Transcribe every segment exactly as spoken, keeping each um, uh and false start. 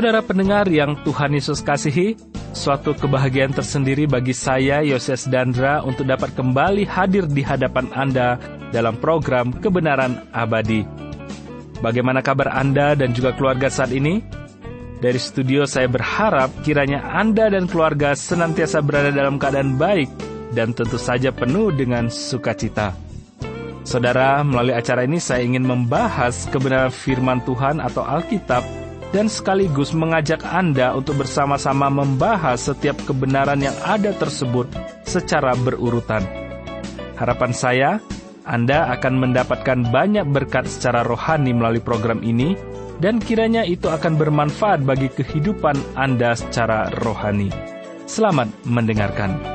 Saudara pendengar yang Tuhan Yesus kasihi, suatu kebahagiaan tersendiri bagi saya, Yoses Dandra, untuk dapat kembali hadir di hadapan Anda dalam program Kebenaran Abadi. Bagaimana kabar Anda dan juga keluarga saat ini? Dari studio saya berharap kiranya Anda dan keluarga senantiasa berada dalam keadaan baik dan tentu saja penuh dengan sukacita. Saudara, melalui acara ini saya ingin membahas kebenaran firman Tuhan atau Alkitab dan sekaligus mengajak Anda untuk bersama-sama membahas setiap kebenaran yang ada tersebut secara berurutan. Harapan saya, Anda akan mendapatkan banyak berkat secara rohani melalui program ini, dan kiranya itu akan bermanfaat bagi kehidupan Anda secara rohani. Selamat mendengarkan.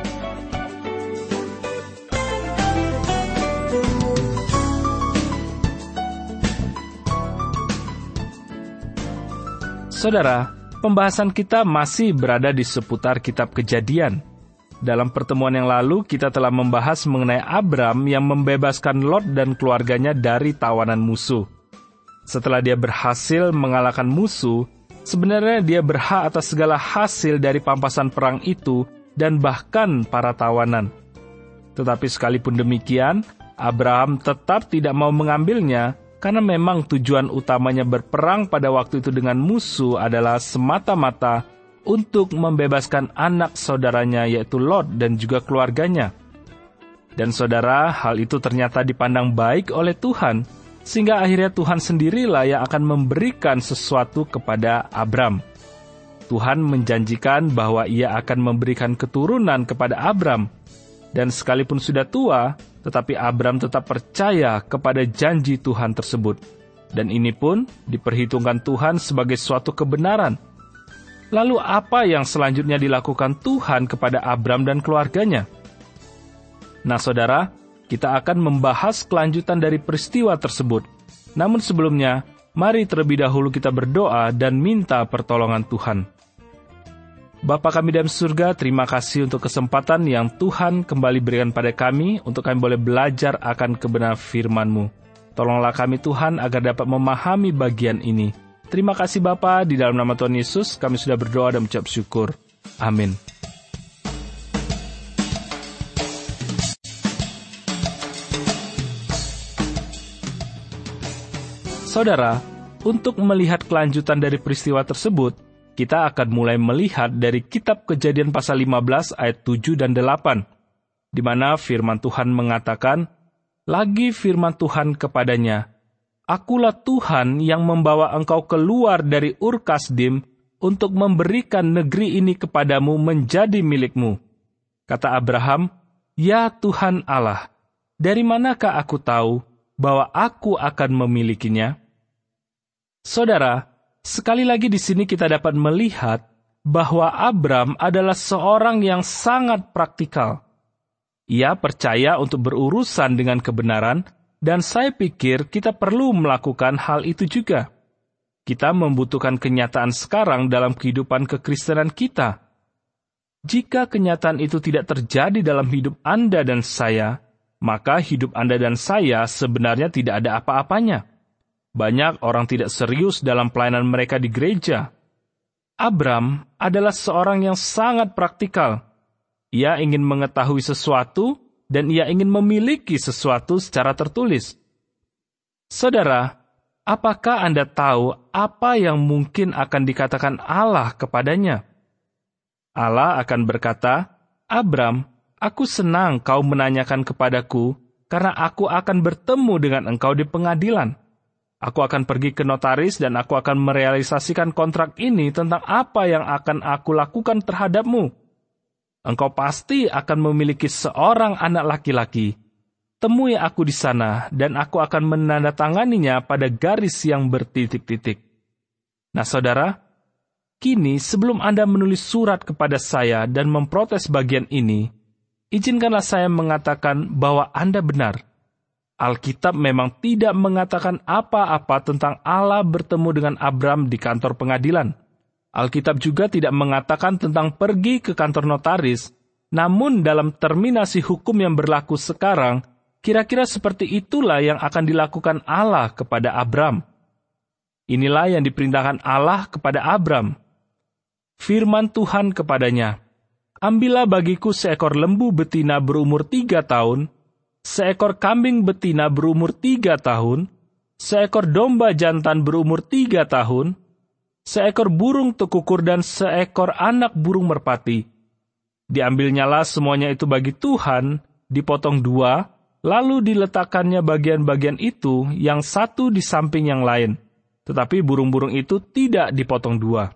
Saudara, pembahasan kita masih berada di seputar kitab Kejadian. Dalam pertemuan yang lalu, kita telah membahas mengenai Abram yang membebaskan Lot dan keluarganya dari tawanan musuh. Setelah dia berhasil mengalahkan musuh, sebenarnya dia berhak atas segala hasil dari pampasan perang itu dan bahkan para tawanan. Tetapi sekalipun demikian, Abraham tetap tidak mau mengambilnya, karena memang tujuan utamanya berperang pada waktu itu dengan musuh adalah semata-mata untuk membebaskan anak saudaranya yaitu Lot dan juga keluarganya. Dan saudara, hal itu ternyata dipandang baik oleh Tuhan, sehingga akhirnya Tuhan sendirilah yang akan memberikan sesuatu kepada Abram. Tuhan menjanjikan bahwa Ia akan memberikan keturunan kepada Abram, dan sekalipun sudah tua, tetapi Abram tetap percaya kepada janji Tuhan tersebut. Dan ini pun diperhitungkan Tuhan sebagai suatu kebenaran. Lalu apa yang selanjutnya dilakukan Tuhan kepada Abram dan keluarganya? Nah saudara, kita akan membahas kelanjutan dari peristiwa tersebut. Namun sebelumnya, mari terlebih dahulu kita berdoa dan minta pertolongan Tuhan. Bapa kami dalam surga, terima kasih untuk kesempatan yang Tuhan kembali berikan pada kami untuk kami boleh belajar akan kebenaran firman-Mu. Tolonglah kami Tuhan agar dapat memahami bagian ini. Terima kasih Bapa, di dalam nama Tuhan Yesus kami sudah berdoa dan mengucap syukur. Amin. Saudara, untuk melihat kelanjutan dari peristiwa tersebut, kita akan mulai melihat dari kitab Kejadian pasal lima belas ayat tujuh dan delapan, di mana firman Tuhan mengatakan, "Lagi firman Tuhan kepadanya, Akulah Tuhan yang membawa engkau keluar dari Ur Kasdim untuk memberikan negeri ini kepadamu menjadi milikmu." Kata Abraham, "Ya Tuhan Allah, dari manakah aku tahu bahwa aku akan memilikinya?" Saudara, sekali lagi di sini kita dapat melihat bahwa Abram adalah seorang yang sangat praktikal. Ia percaya untuk berurusan dengan kebenaran, dan saya pikir kita perlu melakukan hal itu juga. Kita membutuhkan kenyataan sekarang dalam kehidupan kekristenan kita. Jika kenyataan itu tidak terjadi dalam hidup Anda dan saya, maka hidup Anda dan saya sebenarnya tidak ada apa-apanya. Banyak orang tidak serius dalam pelayanan mereka di gereja. Abram adalah seorang yang sangat praktikal. Ia ingin mengetahui sesuatu dan ia ingin memiliki sesuatu secara tertulis. Saudara, apakah Anda tahu apa yang mungkin akan dikatakan Allah kepadanya? Allah akan berkata, "Abram, aku senang kau menanyakan kepadaku, karena aku akan bertemu dengan engkau di pengadilan. Aku akan pergi ke notaris dan aku akan merealisasikan kontrak ini tentang apa yang akan aku lakukan terhadapmu. Engkau pasti akan memiliki seorang anak laki-laki. Temui aku di sana dan aku akan menandatanganinya pada garis yang bertitik-titik." Nah saudara, kini sebelum Anda menulis surat kepada saya dan memprotes bagian ini, izinkanlah saya mengatakan bahwa Anda benar. Alkitab memang tidak mengatakan apa-apa tentang Allah bertemu dengan Abram di kantor pengadilan. Alkitab juga tidak mengatakan tentang pergi ke kantor notaris, namun dalam terminasi hukum yang berlaku sekarang, kira-kira seperti itulah yang akan dilakukan Allah kepada Abram. Inilah yang diperintahkan Allah kepada Abram. Firman Tuhan kepadanya, "Ambillah bagiku seekor lembu betina berumur tiga tahun, seekor kambing betina berumur tiga tahun, seekor domba jantan berumur tiga tahun, seekor burung tekukur dan seekor anak burung merpati. Diambilnyalah semuanya itu bagi Tuhan, dipotong dua, lalu diletakkannya bagian-bagian itu yang satu di samping yang lain. Tetapi burung-burung itu tidak dipotong dua."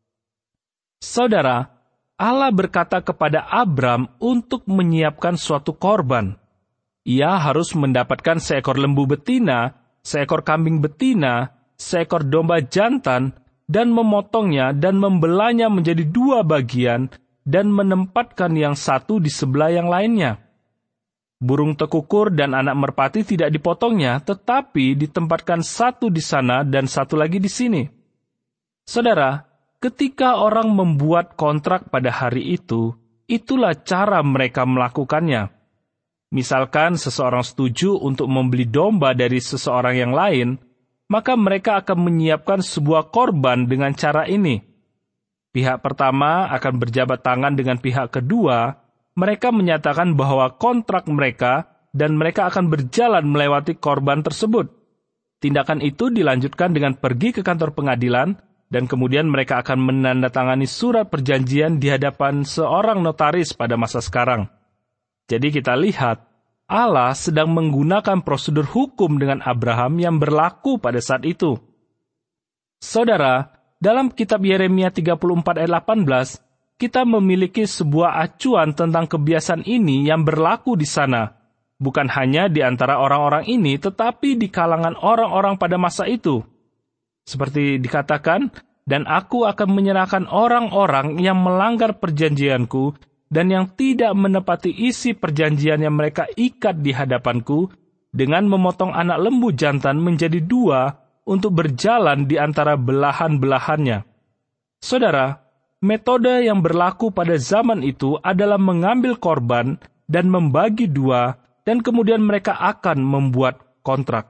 Saudara, Allah berkata kepada Abram untuk menyiapkan suatu korban. Ia harus mendapatkan seekor lembu betina, seekor kambing betina, seekor domba jantan, dan memotongnya dan membelahnya menjadi dua bagian, dan menempatkan yang satu di sebelah yang lainnya. Burung tekukur dan anak merpati tidak dipotongnya, tetapi ditempatkan satu di sana dan satu lagi di sini. Saudara, ketika orang membuat kontrak pada hari itu, itulah cara mereka melakukannya. Misalkan seseorang setuju untuk membeli domba dari seseorang yang lain, maka mereka akan menyiapkan sebuah korban dengan cara ini. Pihak pertama akan berjabat tangan dengan pihak kedua. Mereka menyatakan bahwa kontrak mereka dan mereka akan berjalan melewati korban tersebut. Tindakan itu dilanjutkan dengan pergi ke kantor pengadilan, dan kemudian mereka akan menandatangani surat perjanjian di hadapan seorang notaris pada masa sekarang. Jadi kita lihat, Allah sedang menggunakan prosedur hukum dengan Abraham yang berlaku pada saat itu. Saudara, dalam kitab Yeremia tiga puluh empat ayat delapan belas, kita memiliki sebuah acuan tentang kebiasaan ini yang berlaku di sana. Bukan hanya di antara orang-orang ini, tetapi di kalangan orang-orang pada masa itu. Seperti dikatakan, "Dan aku akan menyerahkan orang-orang yang melanggar perjanjianku dan yang tidak menepati isi perjanjian yang mereka ikat di hadapanku dengan memotong anak lembu jantan menjadi dua untuk berjalan di antara belahan-belahannya." Saudara, metode yang berlaku pada zaman itu adalah mengambil korban dan membagi dua, dan kemudian mereka akan membuat kontrak.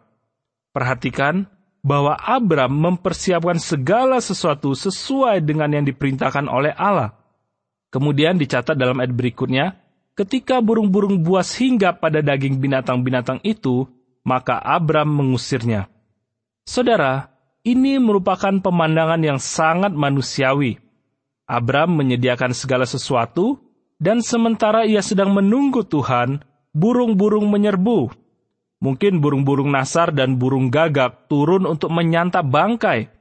Perhatikan bahwa Abram mempersiapkan segala sesuatu sesuai dengan yang diperintahkan oleh Allah. Kemudian dicatat dalam ayat berikutnya, ketika burung-burung buas hinggap pada daging binatang-binatang itu, maka Abram mengusirnya. Saudara, ini merupakan pemandangan yang sangat manusiawi. Abram menyediakan segala sesuatu, dan sementara ia sedang menunggu Tuhan, burung-burung menyerbu. Mungkin burung-burung nasar dan burung gagak turun untuk menyantap bangkai.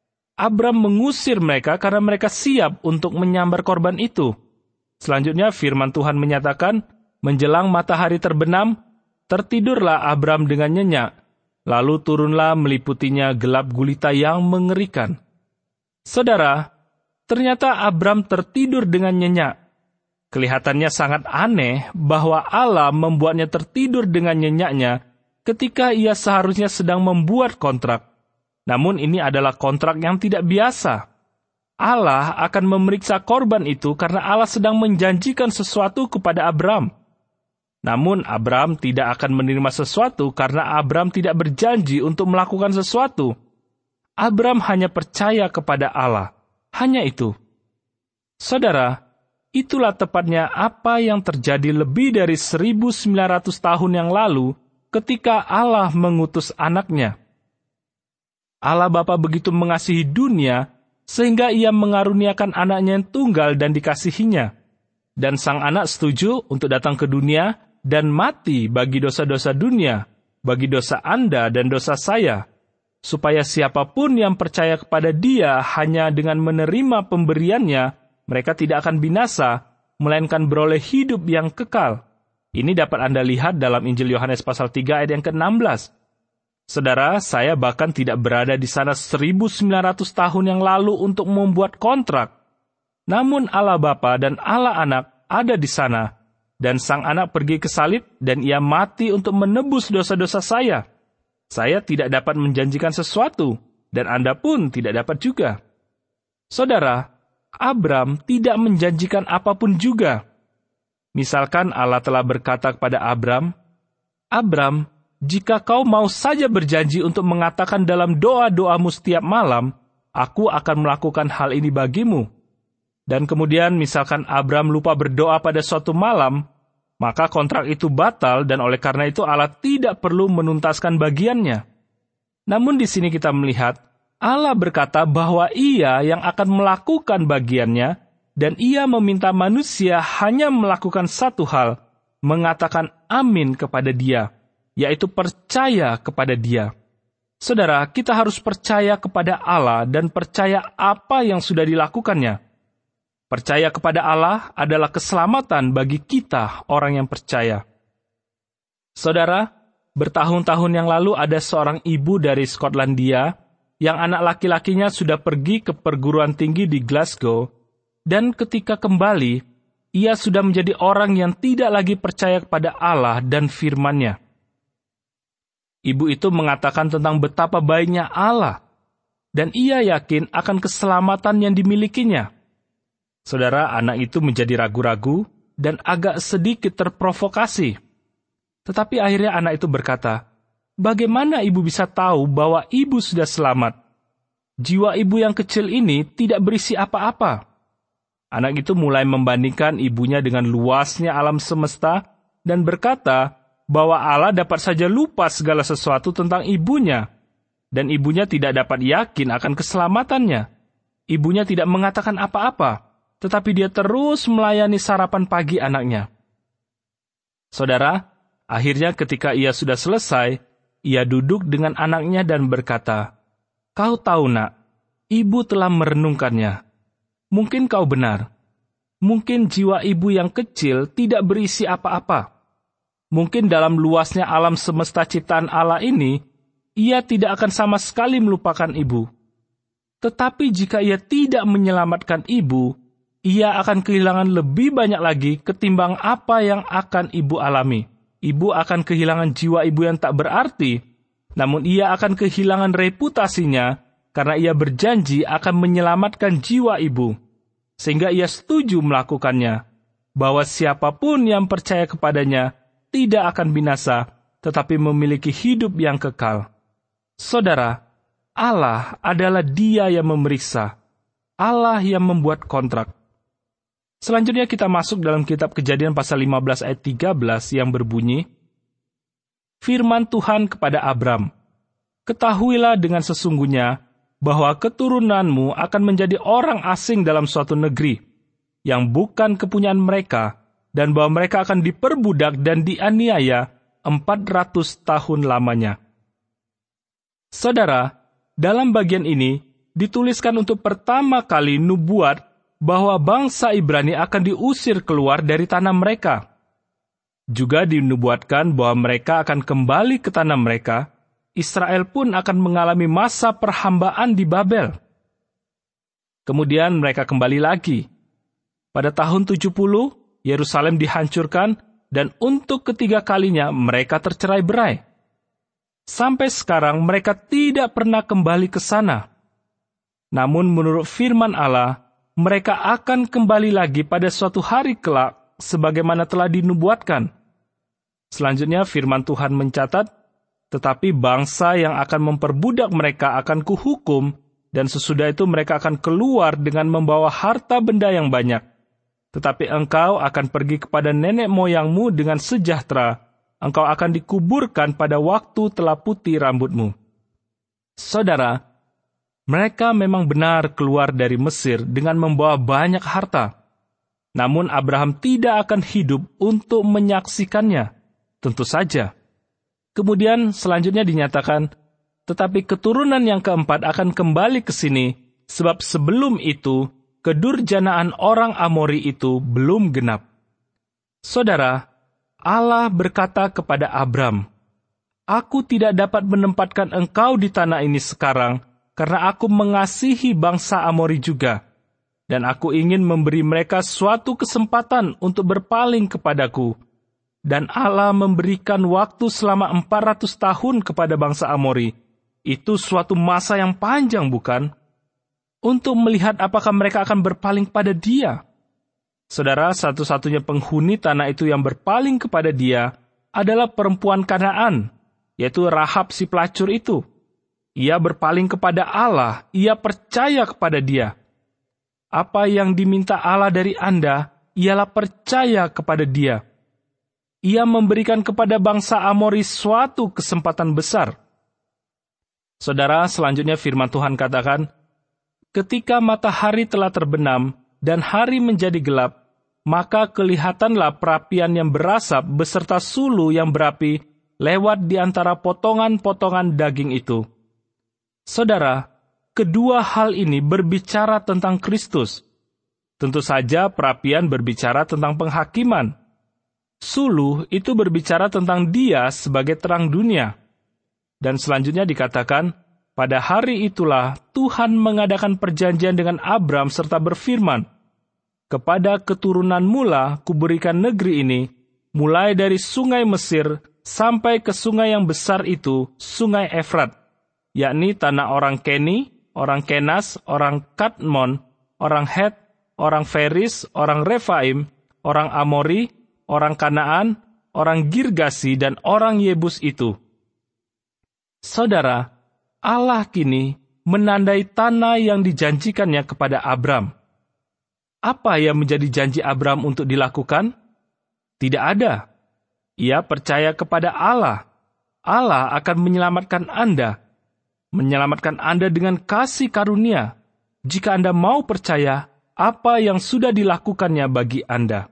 Abram mengusir mereka karena mereka siap untuk menyambar korban itu. Selanjutnya firman Tuhan menyatakan, menjelang matahari terbenam, tertidurlah Abram dengan nyenyak, lalu turunlah meliputinya gelap gulita yang mengerikan. Saudara, ternyata Abram tertidur dengan nyenyak. Kelihatannya sangat aneh bahwa Allah membuatnya tertidur dengan nyenyaknya ketika ia seharusnya sedang membuat kontrak. Namun ini adalah kontrak yang tidak biasa. Allah akan memeriksa korban itu karena Allah sedang menjanjikan sesuatu kepada Abram. Namun Abram tidak akan menerima sesuatu karena Abram tidak berjanji untuk melakukan sesuatu. Abram hanya percaya kepada Allah. Hanya itu. Saudara, itulah tepatnya apa yang terjadi lebih dari seribu sembilan ratus tahun yang lalu ketika Allah mengutus anaknya. Allah Bapa begitu mengasihi dunia sehingga ia mengaruniakan anaknya yang tunggal dan dikasihinya. Dan sang anak setuju untuk datang ke dunia dan mati bagi dosa-dosa dunia, bagi dosa Anda dan dosa saya, supaya siapapun yang percaya kepada Dia hanya dengan menerima pemberiannya, mereka tidak akan binasa, melainkan beroleh hidup yang kekal. Ini dapat Anda lihat dalam Injil Yohanes pasal tiga ayat yang ke enam belas. Saudara, saya bahkan tidak berada di sana seribu sembilan ratus tahun yang lalu untuk membuat kontrak. Namun Allah Bapa dan Allah Anak ada di sana, dan Sang Anak pergi ke salib dan ia mati untuk menebus dosa-dosa saya. Saya tidak dapat menjanjikan sesuatu, dan Anda pun tidak dapat juga. Saudara, Abram tidak menjanjikan apapun juga. Misalkan Allah telah berkata kepada Abram, "Abram, jika kau mau saja berjanji untuk mengatakan dalam doa-doamu setiap malam, aku akan melakukan hal ini bagimu. Dan kemudian misalkan Abram lupa berdoa pada suatu malam, maka kontrak itu batal dan oleh karena itu Allah tidak perlu menuntaskan bagiannya. Namun di sini kita melihat, Allah berkata bahwa Ia yang akan melakukan bagiannya, dan Ia meminta manusia hanya melakukan satu hal, mengatakan amin kepada Dia, yaitu percaya kepada Dia. Saudara, kita harus percaya kepada Allah dan percaya apa yang sudah dilakukannya. Percaya kepada Allah adalah keselamatan bagi kita, orang yang percaya. Saudara, bertahun-tahun yang lalu ada seorang ibu dari Skotlandia yang anak laki-lakinya sudah pergi ke perguruan tinggi di Glasgow, dan ketika kembali, ia sudah menjadi orang yang tidak lagi percaya kepada Allah dan firman-Nya. Ibu itu mengatakan tentang betapa baiknya Allah, dan ia yakin akan keselamatan yang dimilikinya. Saudara, anak itu menjadi ragu-ragu dan agak sedikit terprovokasi. Tetapi akhirnya anak itu berkata, "Bagaimana ibu bisa tahu bahwa ibu sudah selamat? Jiwa ibu yang kecil ini tidak berisi apa-apa." Anak itu mulai membandingkan ibunya dengan luasnya alam semesta dan berkata bahwa Allah dapat saja lupa segala sesuatu tentang ibunya, dan ibunya tidak dapat yakin akan keselamatannya. Ibunya tidak mengatakan apa-apa, tetapi dia terus melayani sarapan pagi anaknya. Saudara, akhirnya ketika ia sudah selesai, ia duduk dengan anaknya dan berkata, "Kau tahu nak, ibu telah merenungkannya. Mungkin kau benar. Mungkin jiwa ibu yang kecil tidak berisi apa-apa. Mungkin dalam luasnya alam semesta ciptaan Allah ini, ia tidak akan sama sekali melupakan ibu. Tetapi jika ia tidak menyelamatkan ibu, ia akan kehilangan lebih banyak lagi ketimbang apa yang akan ibu alami. Ibu akan kehilangan jiwa ibu yang tak berarti, namun ia akan kehilangan reputasinya karena ia berjanji akan menyelamatkan jiwa ibu. Sehingga ia setuju melakukannya, bahwa siapapun yang percaya kepadanya tidak akan binasa, tetapi memiliki hidup yang kekal." Saudara, Allah adalah Dia yang memeriksa. Allah yang membuat kontrak. Selanjutnya kita masuk dalam kitab Kejadian pasal lima belas ayat tiga belas yang berbunyi, "Firman Tuhan kepada Abram, ketahuilah dengan sesungguhnya bahwa keturunanmu akan menjadi orang asing dalam suatu negeri, yang bukan kepunyaan mereka, dan bahwa mereka akan diperbudak dan dianiaya empat ratus tahun lamanya." Saudara, dalam bagian ini dituliskan untuk pertama kali nubuat bahwa bangsa Ibrani akan diusir keluar dari tanah mereka. Juga dinubuatkan bahwa mereka akan kembali ke tanah mereka. Israel pun akan mengalami masa perhambaan di Babel. Kemudian mereka kembali lagi. Pada tahun tujuh puluh, Yerusalem dihancurkan, dan untuk ketiga kalinya mereka tercerai-berai. Sampai sekarang mereka tidak pernah kembali ke sana. Namun menurut firman Allah, mereka akan kembali lagi pada suatu hari kelak, sebagaimana telah dinubuatkan. Selanjutnya firman Tuhan mencatat, "Tetapi bangsa yang akan memperbudak mereka akan kuhukum, dan sesudah itu mereka akan keluar dengan membawa harta benda yang banyak. Tetapi engkau akan pergi kepada nenek moyangmu dengan sejahtera. Engkau akan dikuburkan pada waktu telah putih rambutmu." Saudara, mereka memang benar keluar dari Mesir dengan membawa banyak harta. Namun Abraham tidak akan hidup untuk menyaksikannya. Tentu saja. Kemudian selanjutnya dinyatakan, "Tetapi keturunan yang keempat akan kembali ke sini, sebab sebelum itu kedurjanaan orang Amori itu belum genap." Saudara, Allah berkata kepada Abram, "Aku tidak dapat menempatkan engkau di tanah ini sekarang, karena aku mengasihi bangsa Amori juga, dan aku ingin memberi mereka suatu kesempatan untuk berpaling kepadaku." Dan Allah memberikan waktu selama empat ratus tahun kepada bangsa Amori. Itu suatu masa yang panjang, bukan? Untuk melihat apakah mereka akan berpaling pada Dia. Saudara, satu-satunya penghuni tanah itu yang berpaling kepada Dia adalah perempuan Kanaan. yaitu Rahab si pelacur itu. Ia berpaling kepada Allah, ia percaya kepada Dia. Apa yang diminta Allah dari Anda, ialah percaya kepada Dia. Ia memberikan kepada bangsa Amori suatu kesempatan besar. Saudara, selanjutnya firman Tuhan katakan, ketika matahari telah terbenam dan hari menjadi gelap, maka kelihatanlah perapian yang berasap beserta sulu yang berapi lewat di antara potongan-potongan daging itu. Saudara, kedua hal ini berbicara tentang Kristus. Tentu saja perapian berbicara tentang penghakiman. Suluh itu berbicara tentang Dia sebagai terang dunia. Dan selanjutnya dikatakan, pada hari itulah Tuhan mengadakan perjanjian dengan Abram serta berfirman, kepada keturunan mula kuberikan negeri ini, mulai dari sungai Mesir sampai ke sungai yang besar itu, sungai Efrat, yakni tanah orang Keni, orang Kenas, orang Kadmon, orang Het, orang Feris, orang Refaim, orang Amori, orang Kanaan, orang Girgasi, dan orang Yebus itu. Saudara, Allah kini menandai tanah yang dijanjikannya kepada Abram. Apa yang menjadi janji Abram untuk dilakukan? Tidak ada. Ia percaya kepada Allah. Allah akan menyelamatkan Anda. Menyelamatkan Anda dengan kasih karunia, jika Anda mau percaya apa yang sudah dilakukannya bagi Anda.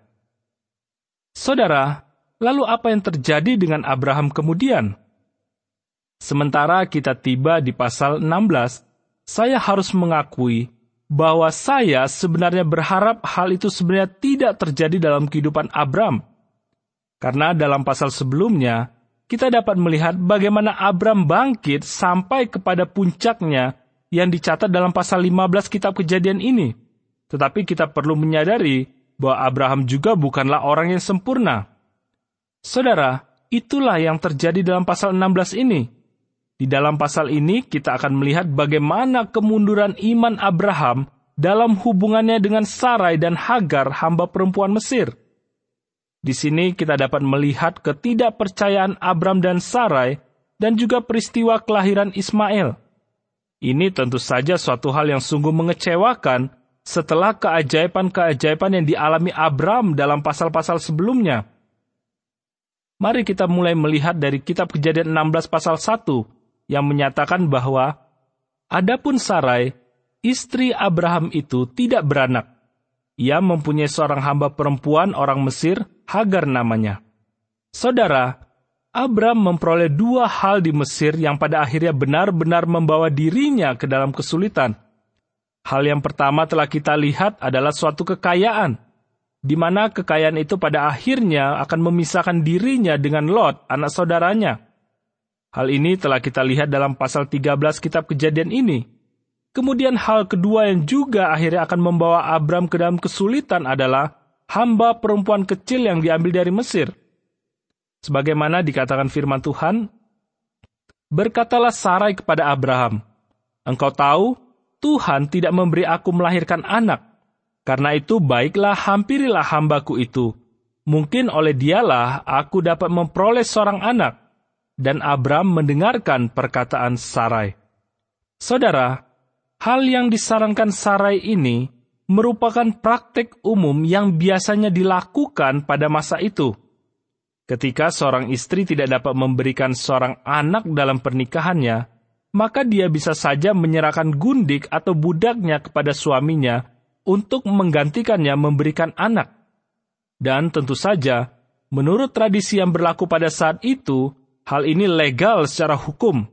Saudara, lalu apa yang terjadi dengan Abraham kemudian? Sementara kita tiba di pasal enam belas, saya harus mengakui bahwa saya sebenarnya berharap hal itu sebenarnya tidak terjadi dalam kehidupan Abram. Karena dalam pasal sebelumnya, kita dapat melihat bagaimana Abram bangkit sampai kepada puncaknya yang dicatat dalam pasal lima belas kitab Kejadian ini. Tetapi kita perlu menyadari bahwa Abraham juga bukanlah orang yang sempurna. Saudara, itulah yang terjadi dalam pasal enam belas ini. Di dalam pasal ini kita akan melihat bagaimana kemunduran iman Abraham dalam hubungannya dengan Sarai dan Hagar, hamba perempuan Mesir. Di sini kita dapat melihat ketidakpercayaan Abram dan Sarai dan juga peristiwa kelahiran Ismail. Ini tentu saja suatu hal yang sungguh mengecewakan setelah keajaiban-keajaiban yang dialami Abram dalam pasal-pasal sebelumnya. Mari kita mulai melihat dari kitab Kejadian enam belas pasal satu yang menyatakan bahwa adapun Sarai, istri Abraham itu tidak beranak. Ia mempunyai seorang hamba perempuan orang Mesir, Hagar namanya. Saudara, Abram memperoleh dua hal di Mesir yang pada akhirnya benar-benar membawa dirinya ke dalam kesulitan. Hal yang pertama telah kita lihat adalah suatu kekayaan, di mana kekayaan itu pada akhirnya akan memisahkan dirinya dengan Lot, anak saudaranya. Hal ini telah kita lihat dalam pasal tiga belas kitab Kejadian ini. Kemudian hal kedua yang juga akhirnya akan membawa Abram ke dalam kesulitan adalah hamba perempuan kecil yang diambil dari Mesir. Sebagaimana dikatakan firman Tuhan, berkatalah Sarai kepada Abraham, engkau tahu, Tuhan tidak memberi aku melahirkan anak. Karena itu baiklah hampirilah hambaku itu. Mungkin oleh dialah aku dapat memperoleh seorang anak. Dan Abram mendengarkan perkataan Sarai. Saudara, hal yang disarankan Sarai ini merupakan praktik umum yang biasanya dilakukan pada masa itu. Ketika seorang istri tidak dapat memberikan seorang anak dalam pernikahannya, maka dia bisa saja menyerahkan gundik atau budaknya kepada suaminya untuk menggantikannya memberikan anak. Dan tentu saja, menurut tradisi yang berlaku pada saat itu, hal ini legal secara hukum.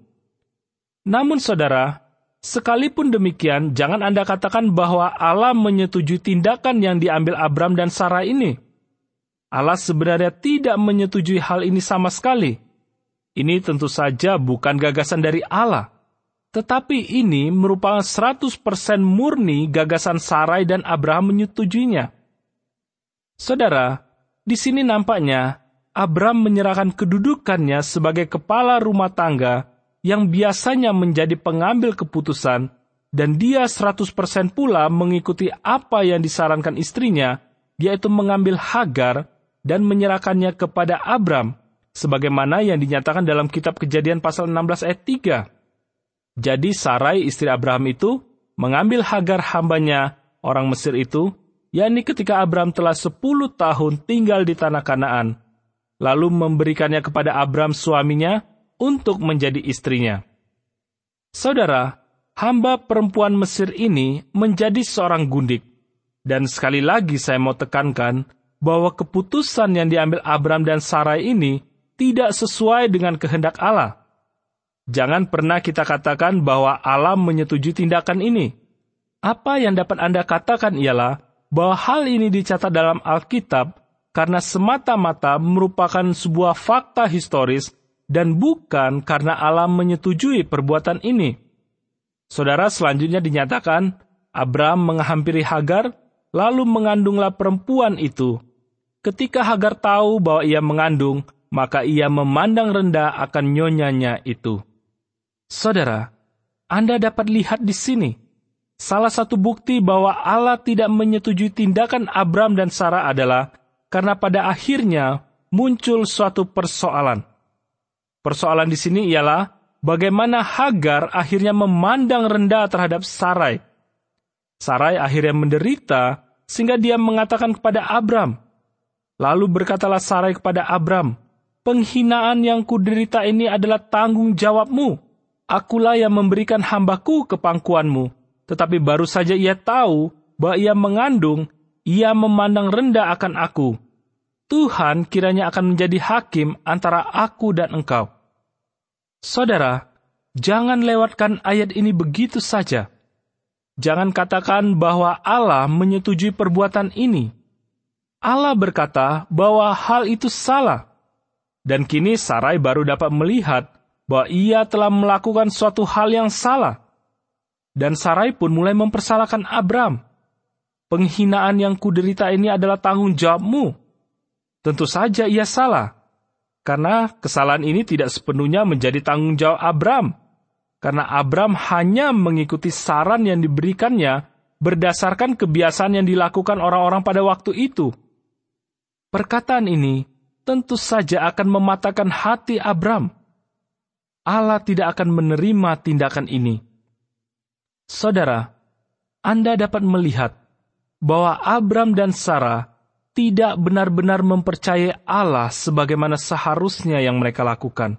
Namun saudara, sekalipun demikian, jangan Anda katakan bahwa Allah menyetujui tindakan yang diambil Abram dan Sarah ini. Allah sebenarnya tidak menyetujui hal ini sama sekali. Ini tentu saja bukan gagasan dari Allah, tetapi ini merupakan seratus persen murni gagasan Sarai dan Abraham menyetujuinya. Saudara, di sini nampaknya Abram menyerahkan kedudukannya sebagai kepala rumah tangga yang biasanya menjadi pengambil keputusan, dan dia seratus persen pula mengikuti apa yang disarankan istrinya, yaitu mengambil Hagar dan menyerahkannya kepada Abram, sebagaimana yang dinyatakan dalam kitab Kejadian pasal enam belas ayat tiga. Jadi Sarai istri Abraham itu mengambil Hagar hambanya orang Mesir itu, yakni ketika Abraham telah sepuluh tahun tinggal di tanah Kanaan, lalu memberikannya kepada Abraham suaminya untuk menjadi istrinya. Saudara, hamba perempuan Mesir ini menjadi seorang gundik. Dan sekali lagi saya mau tekankan bahwa keputusan yang diambil Abraham dan Sarai ini tidak sesuai dengan kehendak Allah. Jangan pernah kita katakan bahwa Allah menyetujui tindakan ini. Apa yang dapat Anda katakan ialah bahwa hal ini dicatat dalam Alkitab karena semata-mata merupakan sebuah fakta historis dan bukan karena Allah menyetujui perbuatan ini. Saudara, selanjutnya dinyatakan, Abraham menghampiri Hagar, lalu mengandunglah perempuan itu. Ketika Hagar tahu bahwa ia mengandung, maka ia memandang rendah akan nyonyanya itu. Saudara, Anda dapat lihat di sini, salah satu bukti bahwa Allah tidak menyetujui tindakan Abraham dan Sarah adalah karena pada akhirnya muncul suatu persoalan. Persoalan di sini ialah bagaimana Hagar akhirnya memandang rendah terhadap Sarai. Sarai akhirnya menderita sehingga dia mengatakan kepada Abraham. Lalu berkatalah Sarai kepada Abraham, "Penghinaan yang kuderita ini adalah tanggung jawabmu. Akulah yang memberikan hambaku ke pangkuanmu." Tetapi baru saja ia tahu bahwa ia mengandung, ia memandang rendah akan aku. Tuhan kiranya akan menjadi hakim antara aku dan engkau. Saudara, jangan lewatkan ayat ini begitu saja. Jangan katakan bahwa Allah menyetujui perbuatan ini. Allah berkata bahwa hal itu salah. Dan kini Sarai baru dapat melihat bahwa ia telah melakukan suatu hal yang salah. Dan Sarai pun mulai mempersalahkan Abraham. Penghinaan yang kuderita ini adalah tanggung jawabmu. Tentu saja ia salah, karena kesalahan ini tidak sepenuhnya menjadi tanggung jawab Abraham, karena Abraham hanya mengikuti saran yang diberikannya berdasarkan kebiasaan yang dilakukan orang-orang pada waktu itu. Perkataan ini tentu saja akan mematahkan hati Abraham. Allah tidak akan menerima tindakan ini. Saudara, Anda dapat melihat bahwa Abraham dan Sarah tidak benar-benar mempercayai Allah sebagaimana seharusnya yang mereka lakukan.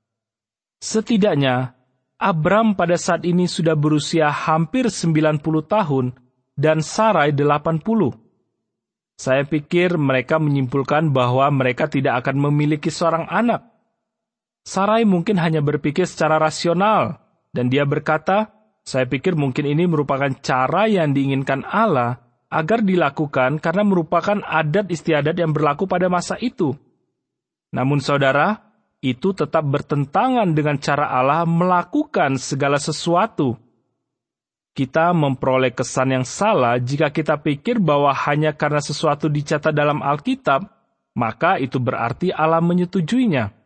Setidaknya, Abraham pada saat ini sudah berusia hampir sembilan puluh tahun dan Sarai delapan puluh. Saya pikir mereka menyimpulkan bahwa mereka tidak akan memiliki seorang anak. Sarai mungkin hanya berpikir secara rasional, dan dia berkata, "Saya pikir mungkin ini merupakan cara yang diinginkan Allah agar dilakukan karena merupakan adat istiadat yang berlaku pada masa itu." Namun saudara, itu tetap bertentangan dengan cara Allah melakukan segala sesuatu. Kita memperoleh kesan yang salah jika kita pikir bahwa hanya karena sesuatu dicatat dalam Alkitab, maka itu berarti Allah menyetujuinya.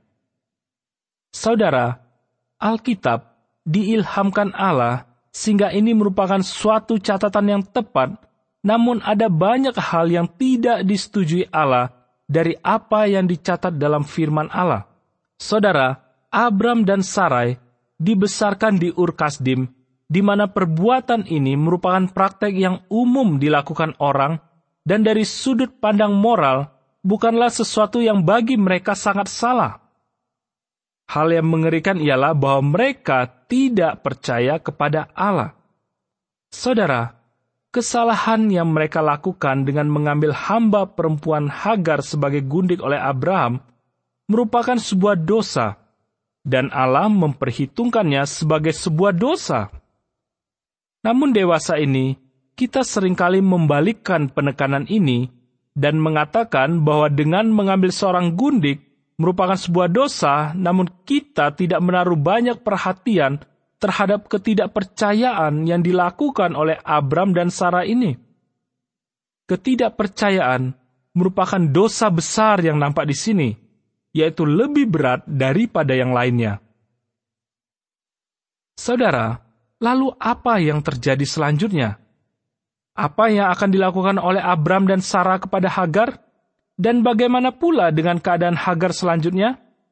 Saudara, Alkitab diilhamkan Allah sehingga ini merupakan suatu catatan yang tepat, namun ada banyak hal yang tidak disetujui Allah dari apa yang dicatat dalam firman Allah. Saudara, Abram dan Sarai dibesarkan di Ur Kasdim, di mana perbuatan ini merupakan praktek yang umum dilakukan orang, dan dari sudut pandang moral, bukanlah sesuatu yang bagi mereka sangat salah. Hal yang mengerikan ialah bahwa mereka tidak percaya kepada Allah. Saudara, kesalahan yang mereka lakukan dengan mengambil hamba perempuan Hagar sebagai gundik oleh Abraham merupakan sebuah dosa, dan Allah memperhitungkannya sebagai sebuah dosa. Namun dewasa ini, kita seringkali membalikkan penekanan ini dan mengatakan bahwa dengan mengambil seorang gundik merupakan sebuah dosa, namun kita tidak menaruh banyak perhatian terhadap ketidakpercayaan yang dilakukan oleh Abram dan Sarah ini. Ketidakpercayaan merupakan dosa besar yang nampak di sini, yaitu lebih berat daripada yang lainnya. Saudara, lalu apa yang terjadi selanjutnya? Apa yang akan dilakukan oleh Abram dan Sarah kepada Hagar? Dan bagaimana pula dengan keadaan Hagar selanjutnya?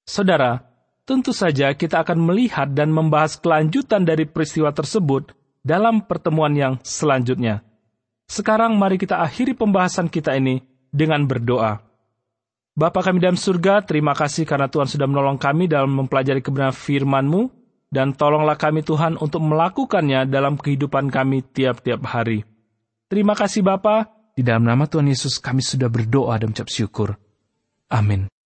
Saudara, tentu saja kita akan melihat dan membahas kelanjutan dari peristiwa tersebut dalam pertemuan yang selanjutnya. Sekarang mari kita akhiri pembahasan kita ini dengan berdoa. Bapa kami dalam surga, terima kasih karena Tuhan sudah menolong kami dalam mempelajari kebenaran firman-Mu, dan tolonglah kami Tuhan untuk melakukannya dalam kehidupan kami tiap-tiap hari. Terima kasih Bapa, di dalam nama Tuhan Yesus kami sudah berdoa dan mengucap syukur. Amin.